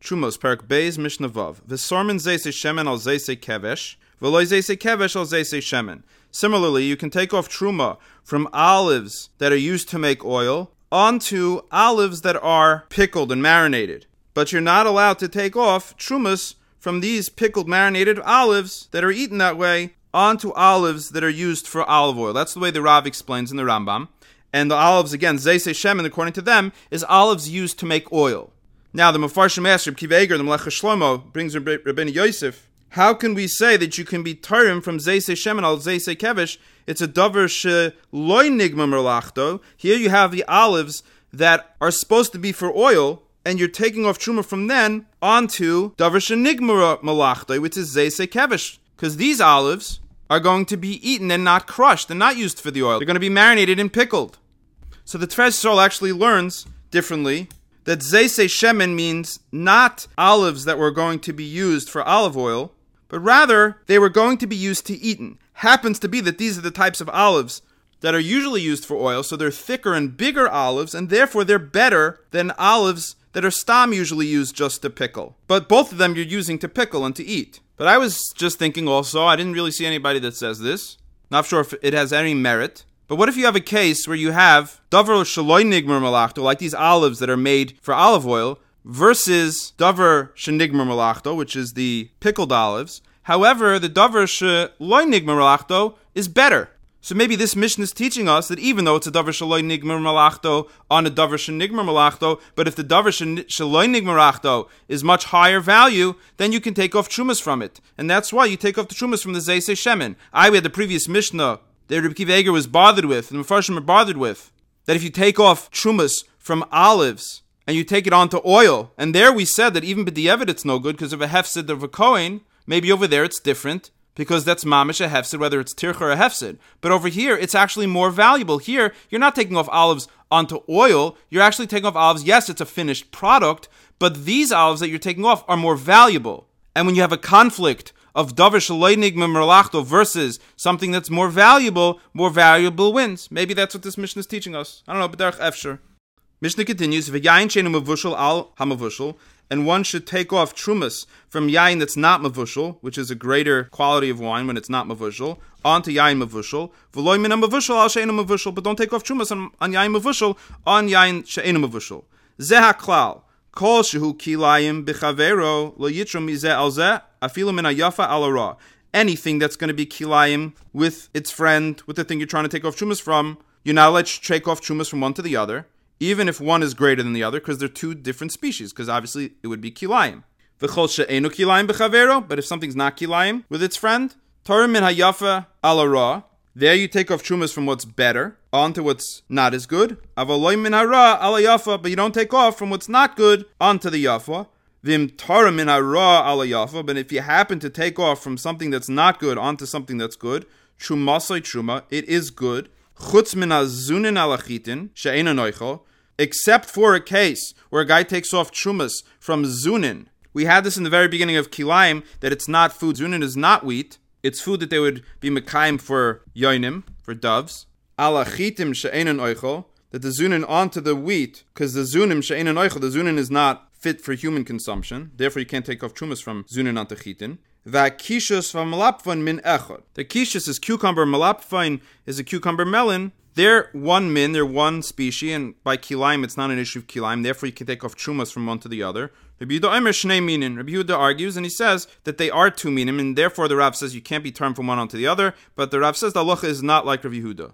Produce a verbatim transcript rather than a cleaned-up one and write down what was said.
Trumos, Perak Beis, Mishnah Vav. V'sormin zeise shemen al zeise kevesh, v'loi zeise kevesh al zeise shemen. Similarly, you can take off truma from olives that are used to make oil onto olives that are pickled and marinated. But you're not allowed to take off trumas from these pickled marinated olives that are eaten that way onto olives that are used for olive oil. That's the way the Rav explains in the Rambam. And the olives, again, zeise shemen, according to them, is olives used to make oil. Now, the Mefarshim Master, Reb Kiva Eger, the Melech Shlomo, brings Rabbeinu Yosef. How can we say that you can be tarim from zeise shemen al zeise kevesh? It's a davar she loy nigma merlachto. Here you have the olives that are supposed to be for oil, and you're taking off truma from then onto davar she nigma merlachto, which is zeise kevesh. Because these olives are going to be eaten and not crushed and not used for the oil. They're going to be marinated and pickled. So the Tefes Yisrael actually learns differently that zeise shemen means not olives that were going to be used for olive oil, but rather they were going to be used to eaten. Happens to be that these are the types of olives that are usually used for oil, so they're thicker and bigger olives, and therefore they're better than olives that are stam usually used just to pickle. But both of them you're using to pickle and to eat. But I was just thinking also, I didn't really see anybody that says this. Not sure if it has any merit. But what if you have a case where you have davar shaloi nigmer malachto, like these olives that are made for olive oil, versus davar shenigmer malachto, which is the pickled olives. However, the davar shaloi nigmer malachto is better. So maybe this mission is teaching us that even though it's a davar shaloi nigmer malachto on a davar shenigmer malachto, but if the davar shaloi nigmer malachto is much higher value, then you can take off trumas from it. And that's why you take off the trumas from the zeise shemen. I, we had the previous Mishnah that Reb Kiva Eger was bothered with, and the Mefarshim are bothered with, that if you take off trumas from olives and you take it onto oil, and there we said that even b'di'evet it's no good because of a hefsid of a kohen, maybe over there it's different, because that's mamish a hefsid, whether it's tircha or a hefsid. But over here, it's actually more valuable. Here, you're not taking off olives onto oil. You're actually taking off olives. Yes, it's a finished product, but these olives that you're taking off are more valuable. And when you have a conflict of davar shaloi nigma merlachto versus something that's more valuable, more valuable wins. Maybe that's what this Mishnah is teaching us. I don't know, but derech efshar. Mishnah continues, v'yayin sheinu mavushal al hamavushal, and one should take off trumas from yayin that's not mavushal, which is a greater quality of wine when it's not mavushal, onto yayin mavushal. V'loi mina mavushal al sheinu mavushal, but don't take off trumas on, on yayin mavushal on yayin sheinu mavushal. Zeh haklal, kol shehu kilayim b'chavero lo yitrom mizeh al zeh afilu min hayafa al hara. Anything that's going to be kilayim with its friend, with the thing you're trying to take off trumas from, you're not allowed to take off trumas from one to the other, even if one is greater than the other, because they're two different species, because obviously it would be kilayim. V'chol she'enu kilayim b'chavero, but if something's not kilayim with its friend, torim min hayafa al hara, there you take off trumas from what's better onto what's not as good. Avaloi min hara al hayafa, but you don't take off from what's not good onto the yafa. Vim torim min hara al hayafa, but if you happen to take off from something that's not good onto something that's good, trumasoi truma, it is good. Chutz min hazunin al achitin she'ena noichel, except for a case where a guy takes off trumas from zunin. We had this in the very beginning of kilayim, that it's not food. Zunin is not wheat. It's food that they would be mekayim for yoinim, for doves. Al achitim she'enan oichel, that the zunin onto the wheat, because the zunim she'enan oichel, the zunin is not fit for human consumption. Therefore, you can't take off trumas from zunin onto chitin. V'akishus v'malapfan min echad. The kishus is cucumber, malapfan is a cucumber melon. They're one min, they're one species, and by kilayim, it's not an issue of kilayim. Therefore, you can take off trumas from one to the other. Rabbi Yehuda Omer shnei minin. Rabbi Yehuda argues, and he says that they are two minim, and therefore the Rav says you can't be turned from one onto the other. But the Rav says the halacha is not like Rabbi Yehuda.